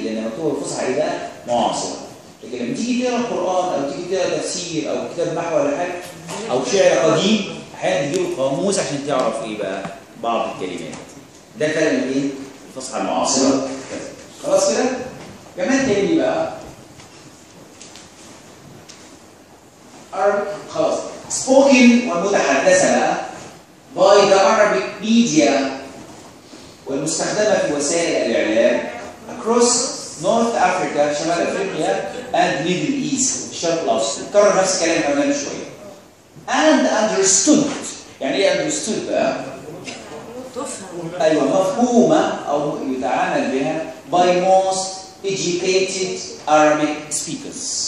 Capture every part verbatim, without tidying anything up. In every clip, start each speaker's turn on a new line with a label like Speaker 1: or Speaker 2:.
Speaker 1: لان مكتوبه الفصحى ايه بقى؟ معاصره. لكن لما تيجي تقرا القران او تيجي تقرا تفسير او كتاب نحو ولا حاجه او شعر قديم احيانا تجيب القاموس عشان تعرف ايه بقى؟ بعض الكلمات. ده الفرق بين ايه؟ الفصحى المعاصره. خلاص كده؟ كمان تاني بقى Arabic خلاص spoken والمتحدثه بقى by the Arabic media والمستخدمه في وسائل الاعلام across North Africa شمال افريقيا and Middle East الشرق الاوسط. كرر نفس الكلام اللي قلناه من شويه. and understood يعني ايه understood بقى؟
Speaker 2: تفهم.
Speaker 1: ايوه مفهومه او يتعامل بها by most educated Arabic speakers.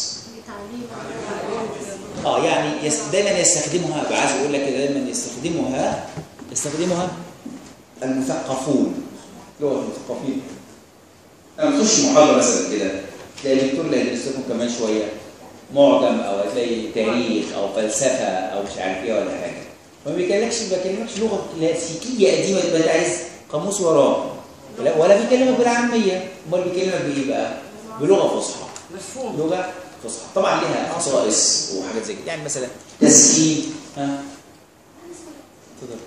Speaker 1: اه يعني يست... دايما يستخدمها، عايز اقول لك دايما يستخدمها يستخدمها المثقفون، لغه المثقفين. لما تخش محاضره مثلا كده تلاقي الدكتور اللي هيدرس لكم كمان شويه معجم او هتلاقي تاريخ او فلسفه او مش عارف ايه ولا حاجه، ما بيكلمكش ما بيكلمكش لغه كلاسيكيه قديمه تبقى انت عايز قاموس وراه، ولا بيكلمك بالعاميه، امال بيكلمك بايه بقى؟ بلغه فصحى.
Speaker 2: مفهوم.
Speaker 1: لغه فصحى طبعا ليها خصائص وحاجات زي كده، يعني مثلا تسكين. ها اتفضل.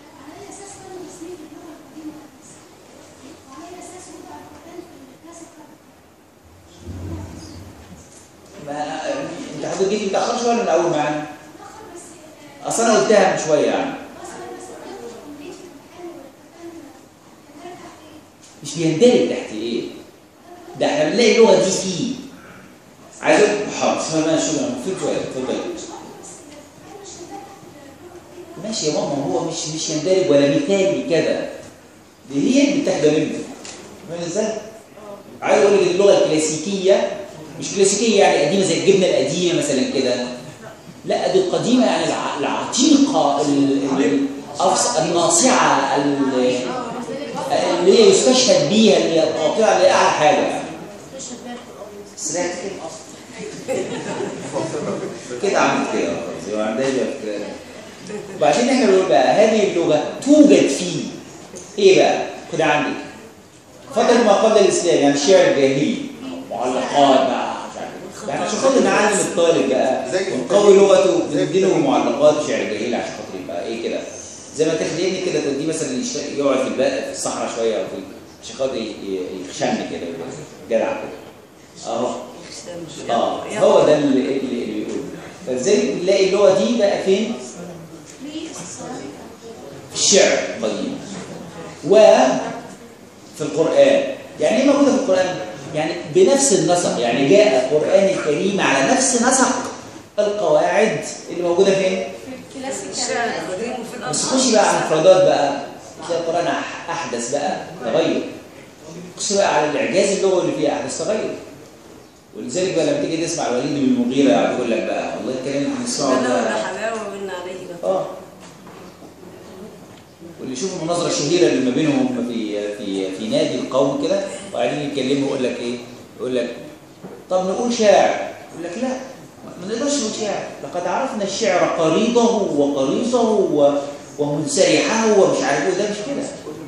Speaker 1: ما انت حضرتك جيت متاخر شويه ولا من اول معانا؟ اصل انا قلتها من شويه يعني. مش بيندرج تحت ايه؟ ده احنا بنلاقي اللغه دي فيه. عايز اقول حاضر اسمها ماشي شغل في شويه اتفضل. ماشي يا ماما هو مش مش يندرج ولا مثالي كده. دي هي اللي بتاخده منه. فاهم ازاي؟ عايز اقول لك اللغه الكلاسيكيه مش كلاسيكيه يعني قديمه زي الجبنه القديمه مثلا كده. لا دي القديمه يعني العتيقه الناصعه اللي هي يستشهد بيها اللي قاطعه لاعلى حاجه يعني. سرعت كده اصلا. كده عملت كده خلاص يبقى عندها فكره. وبعدين احنا بنقول بقى هذه اللغه توجد في ايه بقى؟ خد عندك فتره ما قبل الاسلام يعني الشعر الجاهلي معلقات بقى يعني عشان خاطر نعلم الطالب بقى ونقوي لغته بنديله معلقات وشعر جاهلي عشان خاطر يبقى ايه كده زي ما تاخد ابنك كده توديه مثلا يقعد في البقى في الصحراء شويه او في عشان خاطر يخشن كده جدع كده اهو اه هو ده اللي اللي, اللي بيقول. فازاي نلاقي اللغه دي بقى فين؟ في الشعر القديم وفي القران. يعني ايه موجوده في القران؟ يعني بنفس النسق، يعني جاء القرآن الكريم على نفس نسق القواعد اللي موجودة فين؟
Speaker 2: في الشعر القديم وفي الأصحاب.
Speaker 1: بس خشي بقى على الانفرادات بقى تلاقي القرآن أحدث بقى تغير. خشي بقى على الإعجاز اللغوي اللي فيه أحدث تغير. ولذلك بقى لما تيجي تسمع الوليد بن المغيرة يقول لك بقى والله الكلام اللي بنسمعه ده
Speaker 2: حلاوة ومن عليه بقى.
Speaker 1: اه واللي يشوفوا المناظره الشهيره اللي ما بينهم في في في نادي القوم كده وقاعدين يتكلموا يقول لك ايه؟ يقول لك طب نقول شاعر، يقول لك لا ما نقدرش نقول شاعر، لقد عرفنا الشعر قريضه وقريصه ومنسرحه ومش عارف ايه، ده مش كده.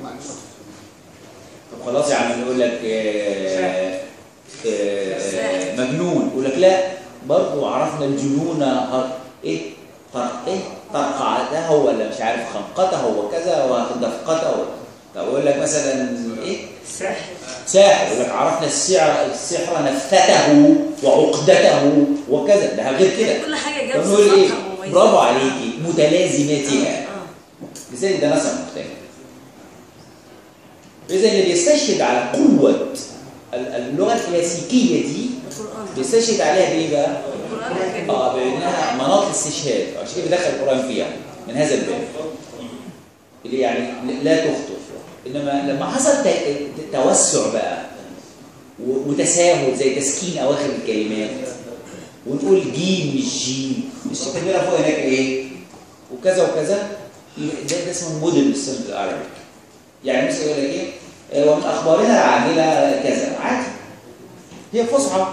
Speaker 1: طب خلاص يا عم نقول لك آه آه مجنون، يقول لك لا برضه عرفنا الجنون ايه؟ ايه؟ طرقعته ولا مش عارف خنقته وكذا ودفقته. طب اقول لك مثلا ايه؟
Speaker 2: سحر.
Speaker 1: ساحر، يقول لك عرفنا السحر السحر نفته وعقدته وكذا، ده غير كده.
Speaker 2: كل حاجه جاب
Speaker 1: نقول ايه؟ برافو عليكي متلازماتها. لذلك ده نسق مختلف. اذا اللي بيستشهد على قوه اللغه الكلاسيكيه دي بيستشهد عليها بايه بقى؟ اه بانها مناط الاستشهاد، عشان كده بيدخل القران فيها من هذا الباب اللي يعني لا تخطر. انما لما حصل توسع بقى وتساهل زي تسكين اواخر الكلمات ونقول جيم مش جيم مش كبيره فوق هناك ايه وكذا وكذا، ده, ده اسمه مودرن ستاندرد العربي. يعني مثلا يقول لك ايه ومن اخبارنا العاجله كذا، عادي هي فصحى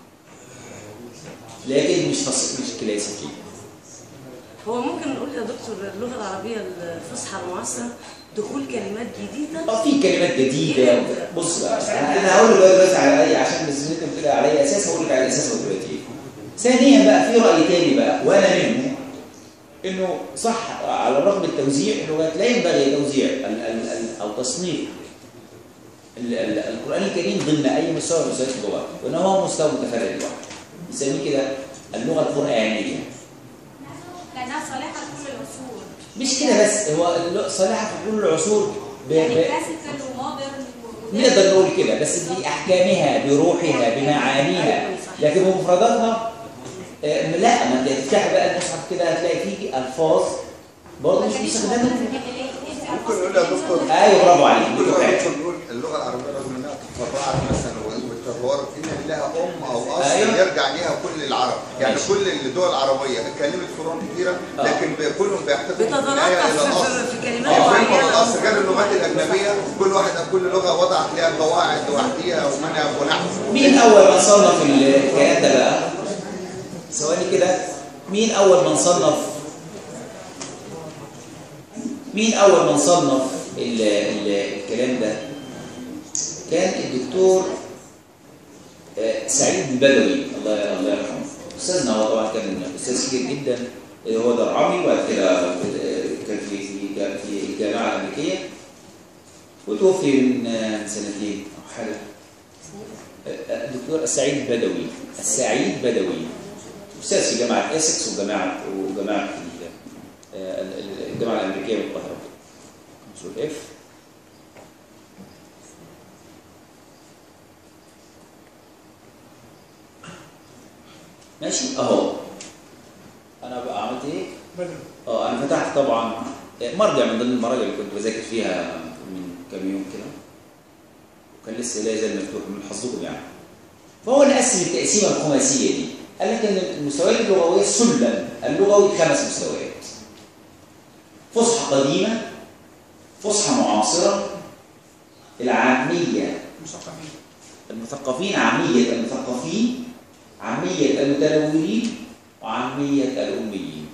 Speaker 1: لكن مش فص... مش كلاسيكي.
Speaker 2: هو ممكن نقول يا دكتور اللغه العربيه الفصحى المعاصره دخول كلمات جديده.
Speaker 1: اه في كلمات جديده. بص بقى انا هقول لك دلوقتي على اي عشان بس انت بتقول على اي اساس هقول لك على الاساس دلوقتي ايه. ثانيا بقى في راي تاني بقى وانا منه انه صح على الرغم من التوزيع اللغات لا ينبغي توزيع ال ال ال او تصنيف ال ال القران الكريم ضمن اي مستوى من مستويات اللغات وانه هو مستوى متفرد لوحده. نسميه كده اللغه القرانيه.
Speaker 3: لانها صالحه لكل العصور.
Speaker 1: مش كده بس هو صالحه في كل العصور ب...
Speaker 3: يعني
Speaker 1: ب...
Speaker 3: كلاسيكال ومودرن.
Speaker 1: نقدر نقول كده بس بأحكامها بروحها بمعانيها لكن بمفرداتها آه لا ما انت تفتح بقى المصحف كده هتلاقي فيه الفاظ برضه مش مستخدمه.
Speaker 4: ممكن نقول يا دكتور
Speaker 1: ايوه برافو عليك.
Speaker 4: ممكن نقول اللغه العربيه رغم انها تفرعت مثلا والتطور ان لها ام او اصل
Speaker 1: أيوة.
Speaker 4: يرجع ليها كل العرب يعني
Speaker 1: ماشي.
Speaker 4: كل الدول العربيه اتكلمت فروع كثيره لكن كلهم بيحتفظوا
Speaker 2: بتتناقض
Speaker 4: الى الاصل
Speaker 2: في كلمات
Speaker 4: معينه
Speaker 2: معينه.
Speaker 4: الاصل غير اللغات الاجنبيه كل واحد كل لغه وضعت لها قواعد لوحديها ومنها ونحو.
Speaker 1: مين اول من صنف الكلام ده بقى؟ ثواني كده. مين اول من صنف مين اول من صنف ال ال الكلام ده؟ كان الدكتور سعيد البدوي الله الله يرحمه. استاذنا هو طبعا كان استاذ كبير جدا هو درعمي وبعد كده كان في في في الجامعه الامريكيه وتوفي من سنتين او حاجه. الدكتور السعيد البدوي السعيد بدوي استاذ في جامعه اسكس وجامعه وجامعه الجامعه الامريكيه بالقاهره. كنترول اف ماشي اهو. انا بقى عملت ايه؟ اه انا فتحت طبعا مرجع من ضمن المراجع اللي كنت بذاكر فيها من كام يوم كده وكان لسه لا يزال مفتوح من حظكم يعني. فهو اللي قسم التقسيمه الخماسيه دي قال لك ان المستويات اللغويه السلم اللغوي خمس مستويات. فصحى قديمه، فصحى معاصره، العاميه المثقفين، عاميه المثقفين، عامية المتلونين، وعامية الأميين.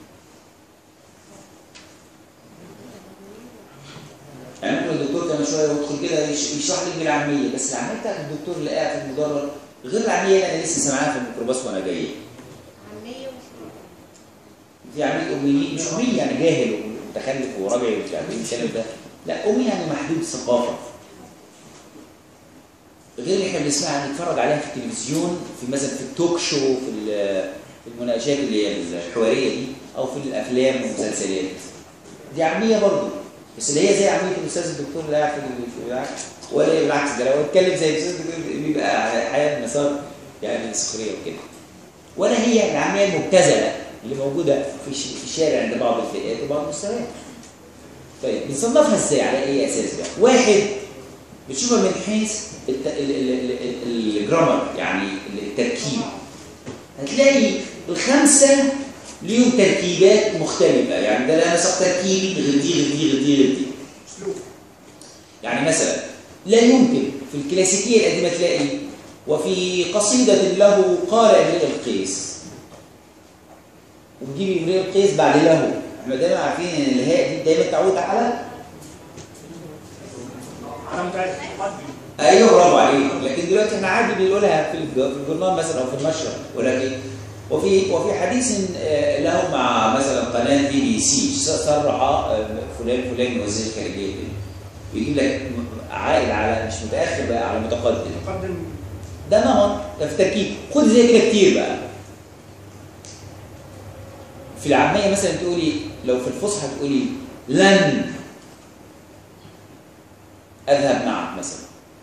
Speaker 1: يعني ممكن الدكتور كمان شوية يدخل كده يشرح لك بالعامية بس العامية بتاعت الدكتور اللي قاعد في المدرج غير العامية اللي أنا لسه سامعاها في الميكروباص وأنا جاي.
Speaker 3: عامية
Speaker 1: في عامية أميين مش أمي يعني جاهل ومتخلف ورجعي ومش عارف إيه الكلام ده. لا أمي يعني محدود ثقافة. غير اللي احنا بنسمعها نتفرج عليها في التلفزيون في مثلا في التوك شو في المناقشات اللي هي الحواريه دي او في الافلام والمسلسلات دي عاميه برضه بس اللي هي زي عاميه الاستاذ الدكتور اللي قاعد في ولا بالعكس ده لو اتكلم زي الاستاذ الدكتور بيبقى حياه مسار يعني سخريه وكده. ولا هي العاميه المبتذله اللي موجوده في في الشارع عند بعض الفئات وبعض المستويات. طيب بنصنفها ازاي على اي اساس بقى؟ واحد بتشوفها من حيث الجرامر يعني التركيب. هتلاقي الخمسه ليهم تركيبات مختلفه يعني ده لا نسق تركيبي غير دي غير دي غير دي غير دي. يعني مثلا لا يمكن في الكلاسيكيه القديمه تلاقي وفي قصيده له قال امرئ القيس وتجيب امرئ القيس بعد له. احنا دايما عارفين ان الهاء دي دايما تعود على ايوه برافو عليك. لكن دلوقتي احنا عادي بنقولها في الجورنال مثلا او في النشره ولكن وفي وفي حديث له مع مثلا قناه بي بي سي صرح فلان فلان وزير الخارجيه يجيب لك عائد على مش متاخر بقى على متقدم. ده نمط ده في تركيب. خد زي كده كتير بقى. في العاميه مثلا تقولي لو في الفصحى تقولي لن اذهب معك مثلا.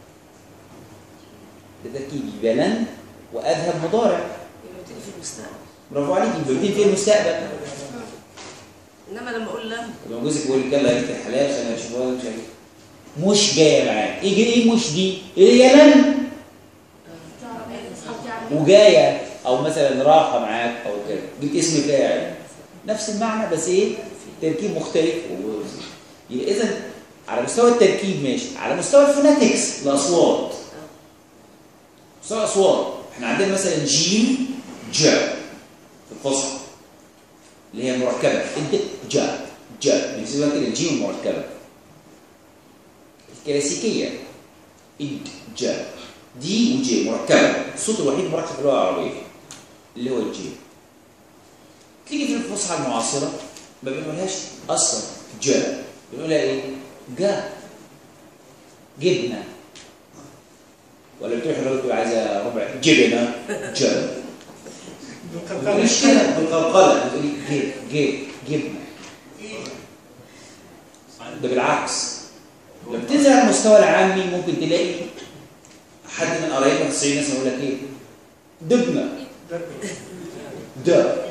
Speaker 1: ده تركيب يبقى لن واذهب مضارع.
Speaker 2: يبقى بتيجي في المستقبل.
Speaker 1: برافو عليك يبقى بتيجي في المستقبل.
Speaker 2: انما لما اقول لن
Speaker 1: لما جوزك يقول لك يلا انت حلال عشان اشوفها مش عارف مش جايه معاك. ايه ايه مش دي؟ هي لن وجايه او مثلا راحه معاك او كده جبت اسم فاعل نفس المعنى بس ايه تركيب مختلف. يبقى اذا على مستوى التركيب ماشي. على مستوى الفوناتكس الاصوات مستوى الاصوات احنا عندنا مثلا جيم جاء في الفصحى اللي هي مركبه انت جاء جاء بنسميها كده الجيم المركبه. كلاسيكيه. إج دي وجي مركبه، الصوت الوحيد مركب في اللغه العربيه اللي هو الجي. تيجي في الفصحى المعاصره ما بنقولهاش اصلا جا، بنقولها ايه؟ جا جبنه. ولا بتروح الراجل تقول عايزه ربع جبنه جا. مش كده بالقلقله بتقولي جيب جيب جبنه. ده بالعكس. لما بتنزل على المستوى العامي ممكن تلاقي حد من قرايبنا الصعيد مثلا يقول لك ايه؟ دبنه. ده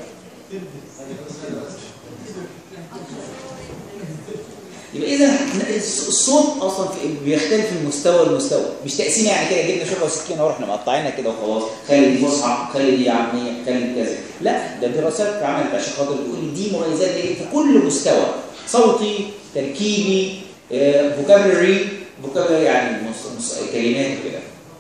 Speaker 1: يبقى اذا الصوت اصلا بيختلف من مستوى لمستوى، مش تقسيم يعني كده جبنا شوكه وسكينه ورحنا مقطعينها كده وخلاص، خلي دي فصحى، خلي دي عاميه، خلي دي كذا. لا، ده دراسات اتعملت عشان خاطر تقول دي مميزات ايه في كل مستوى، صوتي، تركيبي، فوكابلري، فوكابلري يعني مص... كلمات كده.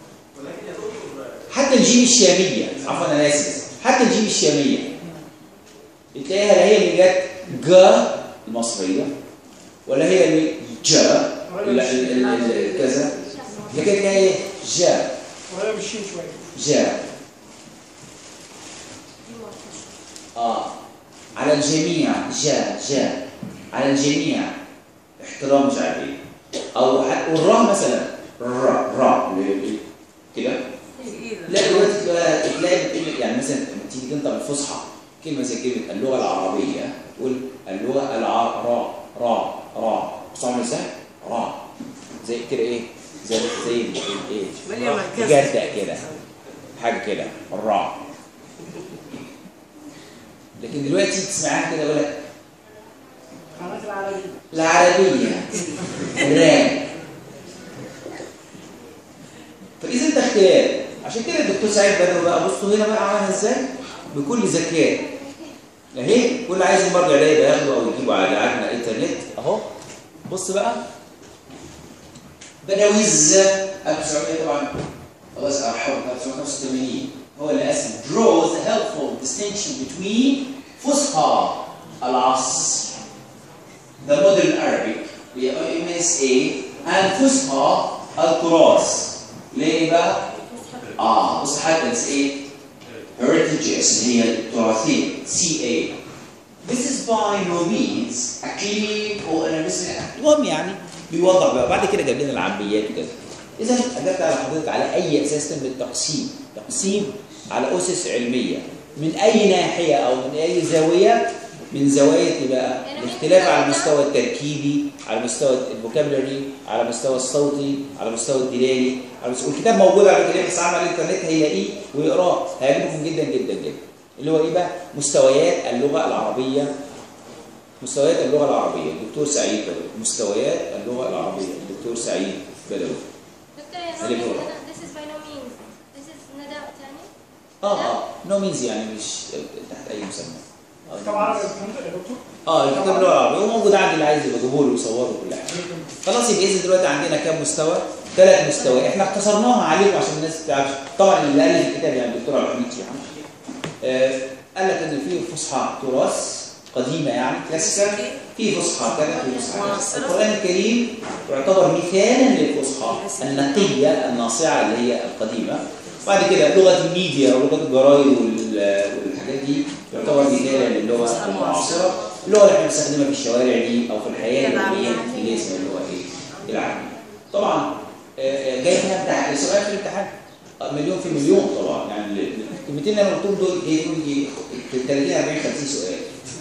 Speaker 1: حتى الجيم الشاميه، عفوا انا اسف، حتى الجيم الشاميه تلاقيها لا هي اللي جت جا المصريه ولا هي اللي جا كذا، لكن هي جا
Speaker 5: ولا بالشين شويه
Speaker 1: جا. اه على الجميع جا جا على الجميع احترام مش عارف ايه، او والراء مثلا را را كده. لا دلوقتي تلاقي يعني مثلا لما تيجي تنطق الفصحى كلمه زي كلمه اللغه العربيه تقول اللغه الع را را را صعب لسان را زي كده ايه زي زي ايه جردة كده حاجه كده را. لكن دلوقتي تسمعها كده يقول لك العربيه الرام. فاذا انت اختلاف. عشان كده الدكتور سعيد بدر بقى بصوا هنا بقى عملها ازاي بكل ذكاء اهي. كل عايز برضه يلاقي بقى ياخده او يجيبه على عجله الانترنت اهو. بص بقى بدويز ألف وتسعمية طبعا خلاص ارحم ألف وتسعمية وخمسة وثمانين هو اللي قسم draws a helpful distinction between فصحى العصر the modern Arabic اللي هي إم إس إيه and فصحى التراث. ليه بقى؟ اه بص حتى ايه heritages اللي هي التراثيه سي إيه. This is by no means a clear or an المهم يعني بيوضح بقى. بعد كده جاب لنا العاميات وكذا. اذا اجبت على حضرتك على اي اساس تم التقسيم، تقسيم على اسس علميه من اي ناحيه او من اي زاويه من زوايا بقى الاختلاف على المستوى التركيبي، على مستوى الفوكابلري، على مستوى الصوتي، على مستوى الدلالي، على مستوى الكتاب موجود على فكره بس عامل على الانترنت هيلاقيه ويقراه هيعجبكم جدا جدا جدا. اللي هو ايه بقى؟ مستويات اللغه العربيه. مستويات اللغه العربيه الدكتور سعيد بدوي. مستويات اللغه العربيه الدكتور سعيد بدوي.
Speaker 6: دكتور يا نور this is by no means this is ندى ثاني؟
Speaker 1: اه اه نو مينز يعني مش تحت اي مسمى.
Speaker 5: كتاب عربي يا دكتور؟
Speaker 1: اه الكتاب اللغه العربيه وموجود عندي اللي عايز يبقى جيبه له ويصوره كل حاجه. خلاص يبقى اذا دلوقتي عندنا كام مستوى؟ ثلاث مستويات. احنا اختصرناها عليكم عشان الناس تعرف. طبعا اللي الف الكتاب يعني الدكتور عبد الحميد شيحان آه قال لك ان في فصحى تراث قديمه يعني كلاسيكال، في فصحى كذا، في فصحى كذا. القران الكريم يعتبر مثالا للفصحى النقيه الناصعه اللي هي القديمه. بعد كده لغه الميديا ولغه الجرايد والحاجات دي يعتبر مثالا للغه المعاصره، اللغه اللي احنا بنستخدمها في الشوارع دي او في الحياه اليوميه اللي اسمها اللغه ايه؟ العاميه. طبعا جاي فيها امتحان سؤال في الامتحان مليون في مليون طبعا يعني الكلمتين اللي انا قلتهم دول يجي ثلاثين أربعين خمسين سؤال.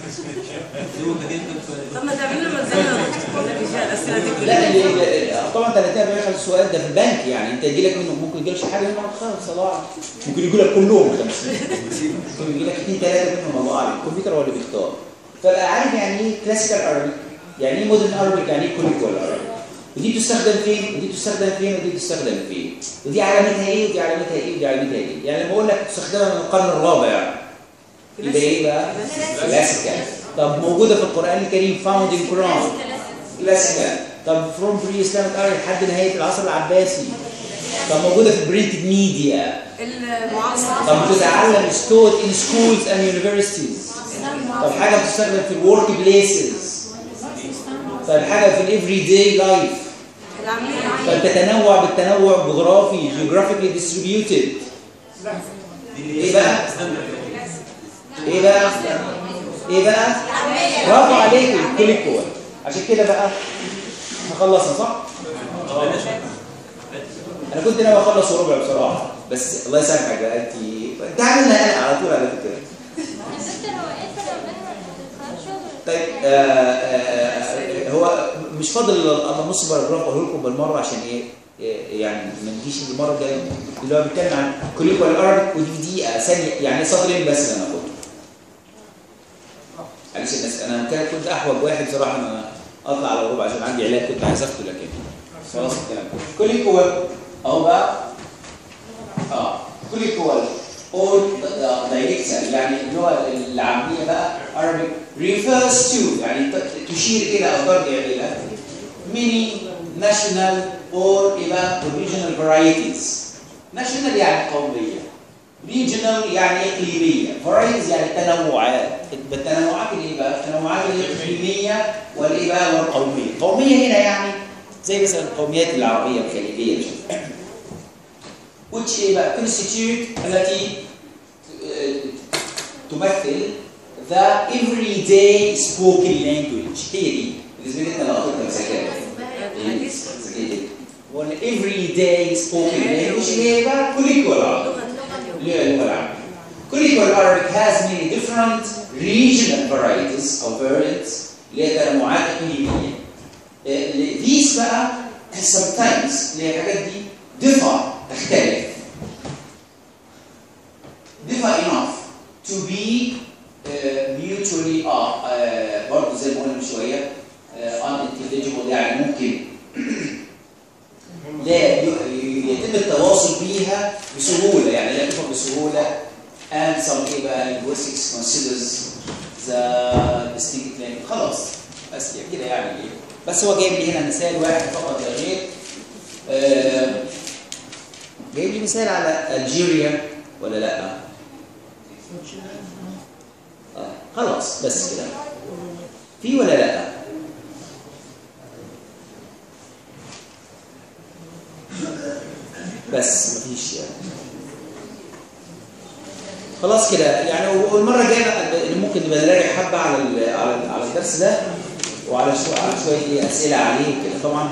Speaker 2: طب ما تعمل لنا مزايا الاسئله دي
Speaker 1: لا طبعا ثلاثين أربعين خمسين سؤال ده في البنك يعني انت يجي لك منهم ممكن يجي لك حاجه منهم خالص صلاح ممكن يجي لك كلهم خمسين ممكن يجي لك اثنين ثلاثه منهم الله اعلم الكمبيوتر هو اللي بيختار. فبقى عارف يعني ايه كلاسيكال ارابيك يعني ايه مودرن ارابيك يعني ايه كوليكوال ارابيك ودي تستخدم فين ودي تستخدم فين ودي تستخدم فين ودي علامتها ايه ودي علامتها ايه ودي علامتها ايه. يعني لما اقول لك تستخدمها من القرن الرابع يبقى ايه بقى؟ كلاسيكال. طب موجوده في القران الكريم فاوند ان قران كلاسيكال. طب فروم بري اسلامك اري لحد نهايه العصر العباسي. طب موجوده في برينتد ميديا
Speaker 2: المعاصره.
Speaker 1: طب بتتعلم ستود ان سكولز اند يونيفرسيتيز. طب حاجه بتستخدم في الورك بليسز. طب حاجه في الافري داي لايف. فبتتنوع بالتنوع جغرافي geographically distributed. ايه بقى؟ ايه بقى؟ ايه بقى؟ برافو عليك الكوليكوال. عشان كده بقى هخلصها صح؟ انا كنت ناوي اخلص وربع بصراحه بس الله يسامحك بقى انت انت عاملها انا على طول على فكره. طيب آه آه هو مش فاضل الا نص باراجراف اقول لكم بالمره عشان ايه يعني ما نجيش المره الجايه اللي هو بيتكلم عن كوليكوال ارابيك ودي دقيقه ثانيه يعني سطرين بس انا اخده. معلش الناس انا كان كنت احوج واحد بصراحه انا اطلع على ربع عشان عندي علاج كنت عايز اخده لكن خلاص الكلام كوليكوال اهو بقى اه كوليكوال او دايركتال يعني اللغه العاميه بقى Arabic refers to يعني تشير الى او ترجع الى many national or إلى regional varieties. national يعني قوميه، regional يعني اقليميه، varieties يعني تنوعات. بالتنوعات اللي بقى التنوعات الاقليميه والايه بقى والقوميه. قوميه هنا يعني زي مثلا القوميات العربيه الخليجيه which ايه بقى constitute التي تمثل the everyday spoken language. هي دي بالنسبه لنا لو قلت ذكاء ولا everyday spoken language اللي هي بقى curricular اللي هي اللغه العاميه. curricular Arabic has many different regional varieties او variants اللي هي تنوعات اقليميه. these بقى sometimes اللي هي الحاجات دي differ تختلف differ enough to be uh, mutually uh, uh, برضه زي ما قلنا من شويه uh, unintelligible يعني ممكن لا يتم التواصل بيها بسهوله يعني لا تفهم بسهوله and some ايه بقى linguistics considers the distinct language. خلاص بس كده يعني ايه بس هو جايب لي هنا مثال واحد فقط لا غير آه جايب لي مثال على الجيريا ولا لا؟ آه. خلاص بس كده في ولا لا؟ بس مفيش يعني خلاص كده يعني. والمره الجايه ممكن نبقى نراجع حبه على على على الدرس ده وعلى شويه على شويه اسئله عليه كده طبعا.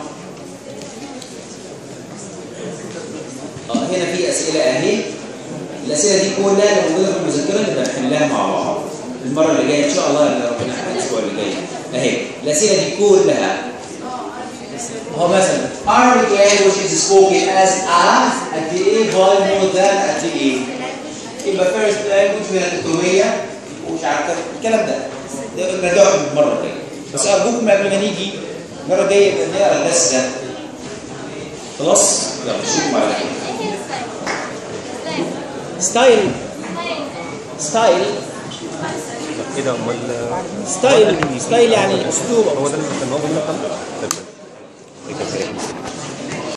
Speaker 1: اه هنا في اسئله اهي. الاسئله دي كلها لو موجوده في المذكره نبقى نحلها مع بعض المره اللي جايه ان شاء الله اللي ربنا يحفظ الاسبوع اللي جاي اهي. الاسئله دي كلها هو مثلا Arabic language is spoken as a قد ايه by more than قد ايه يبقى first language هي ثلاثمية ومش عارف الكلام ده ده نرجعه المره الجايه. بس ارجوكم قبل ما نيجي المره الجايه نقرا الدرس ده خلاص. يلا نشوفكم على خير. ستايل ستايل
Speaker 7: ايه ده امال
Speaker 1: ستايل ستايل يعني اسلوب
Speaker 7: هو ده اللي كان موجود